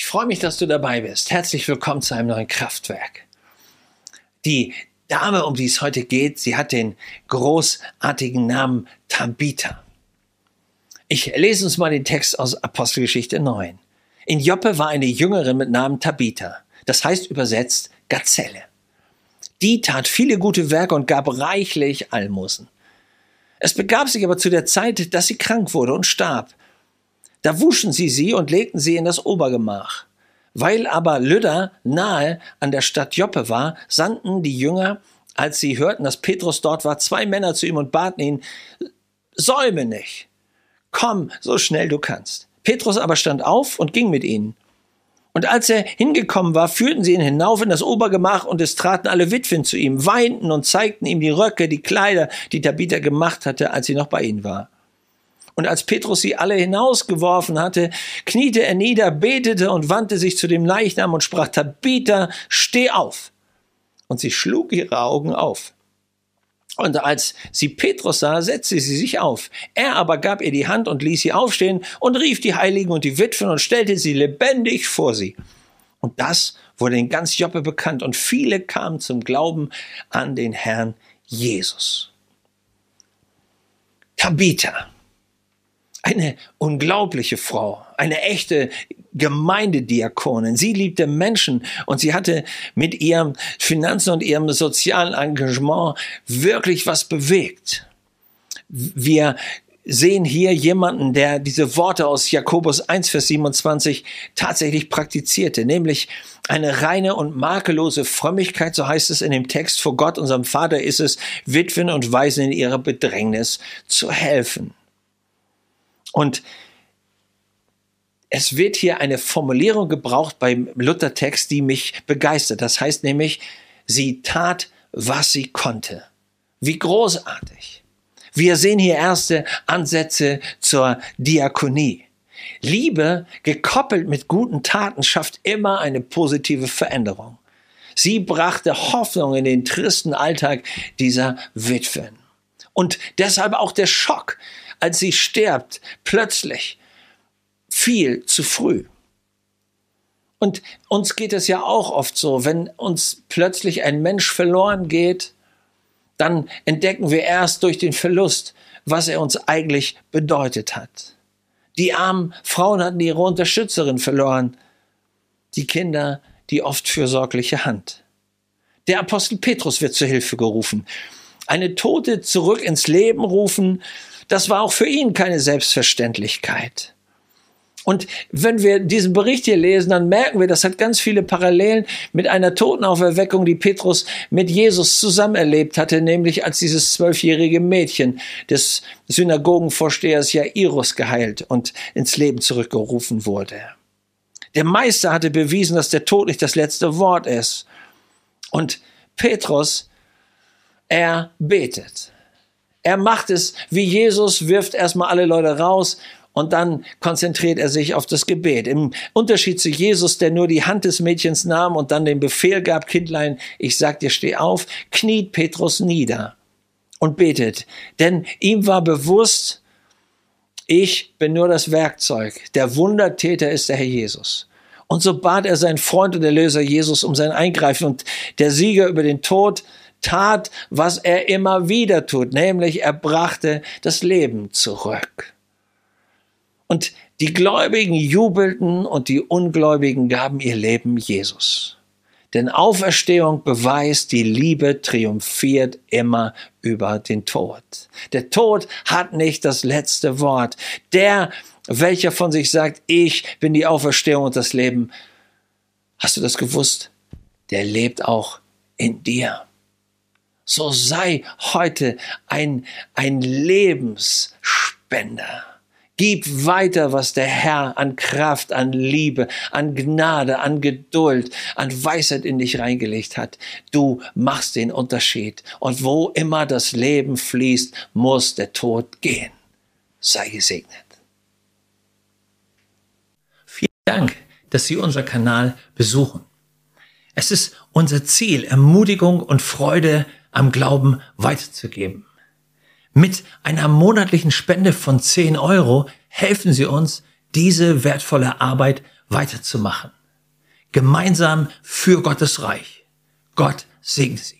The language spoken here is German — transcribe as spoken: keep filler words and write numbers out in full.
freue mich, dass du dabei bist. Herzlich willkommen zu einem neuen Kraftwerk. Die Dame, um die es heute geht, sie hat den großartigen Namen Tabitha. Ich lese uns mal den Text aus Apostelgeschichte neun. In Joppe war eine Jüngerin mit Namen Tabitha, das heißt übersetzt Gazelle. Die tat viele gute Werke und gab reichlich Almosen. Es begab sich aber zu der Zeit, dass sie krank wurde und starb. Da wuschen sie sie und legten sie in das Obergemach. Weil aber Lydda nahe an der Stadt Joppe war, sandten die Jünger, als sie hörten, dass Petrus dort war, zwei Männer zu ihm und baten ihn, säume nicht, komm so schnell du kannst. Petrus aber stand auf und ging mit ihnen. Und als er hingekommen war, führten sie ihn hinauf in das Obergemach und es traten alle Witwen zu ihm, weinten und zeigten ihm die Röcke, die Kleider, die Tabitha gemacht hatte, als sie noch bei ihnen war. Und als Petrus sie alle hinausgeworfen hatte, kniete er nieder, betete und wandte sich zu dem Leichnam und sprach, Tabitha, steh auf. Und sie schlug ihre Augen auf. Und als sie Petrus sah, setzte sie sich auf. Er aber gab ihr die Hand und ließ sie aufstehen und rief die Heiligen und die Witwen und stellte sie lebendig vor sie. Und das wurde in ganz Joppe bekannt und viele kamen zum Glauben an den Herrn Jesus. Tabitha. Eine unglaubliche Frau, eine echte Gemeindediakonin. Sie liebte Menschen und sie hatte mit ihrem Finanzen und ihrem sozialen Engagement wirklich was bewegt. Wir sehen hier jemanden, der diese Worte aus Jakobus eins, Vers siebenundzwanzig tatsächlich praktizierte, nämlich eine reine und makellose Frömmigkeit, so heißt es in dem Text, vor Gott, unserem Vater, ist es, Witwen und Waisen in ihrer Bedrängnis zu helfen. Und es wird hier eine Formulierung gebraucht beim Luthertext, die mich begeistert. Das heißt nämlich, sie tat, was sie konnte. Wie großartig. Wir sehen hier erste Ansätze zur Diakonie. Liebe, gekoppelt mit guten Taten, schafft immer eine positive Veränderung. Sie brachte Hoffnung in den tristen Alltag dieser Witwen. Und deshalb auch der Schock, als sie stirbt, plötzlich viel zu früh. Und uns geht es ja auch oft so, wenn uns plötzlich ein Mensch verloren geht, dann entdecken wir erst durch den Verlust, was er uns eigentlich bedeutet hat. Die armen Frauen hatten ihre Unterstützerin verloren, die Kinder die oft fürsorgliche Hand. Der Apostel Petrus wird zur Hilfe gerufen. Eine Tote zurück ins Leben rufen, das war auch für ihn keine Selbstverständlichkeit. Und wenn wir diesen Bericht hier lesen, dann merken wir, das hat ganz viele Parallelen mit einer Totenauferweckung, die Petrus mit Jesus zusammen erlebt hatte, nämlich als dieses zwölfjährige Mädchen des Synagogenvorstehers Jairus geheilt und ins Leben zurückgerufen wurde. Der Meister hatte bewiesen, dass der Tod nicht das letzte Wort ist. Und Petrus, er betet. Er macht es wie Jesus, wirft erstmal alle Leute raus und dann konzentriert er sich auf das Gebet. Im Unterschied zu Jesus, der nur die Hand des Mädchens nahm und dann den Befehl gab, Kindlein, ich sag dir, steh auf, kniet Petrus nieder und betet. Denn ihm war bewusst, ich bin nur das Werkzeug. Der Wundertäter ist der Herr Jesus. Und so bat er seinen Freund und Erlöser Jesus um sein Eingreifen. Und der Sieger über den Tod tat, was er immer wieder tut, nämlich er brachte das Leben zurück. Und die Gläubigen jubelten und die Ungläubigen gaben ihr Leben Jesus. Denn Auferstehung beweist, die Liebe triumphiert immer über den Tod. Der Tod hat nicht das letzte Wort. Der, welcher von sich sagt, ich bin die Auferstehung und das Leben, hast du das gewusst? Der lebt auch in dir. So sei heute ein, ein Lebensspender. Gib weiter, was der Herr an Kraft, an Liebe, an Gnade, an Geduld, an Weisheit in dich reingelegt hat. Du machst den Unterschied. Und wo immer das Leben fließt, muss der Tod gehen. Sei gesegnet. Vielen Dank, dass Sie unseren Kanal besuchen. Es ist unser Ziel, Ermutigung und Freude am Glauben weiterzugeben. Mit einer monatlichen Spende von zehn Euro helfen Sie uns, diese wertvolle Arbeit weiterzumachen. gemeinsam für Gottes Reich. Gott segne Sie.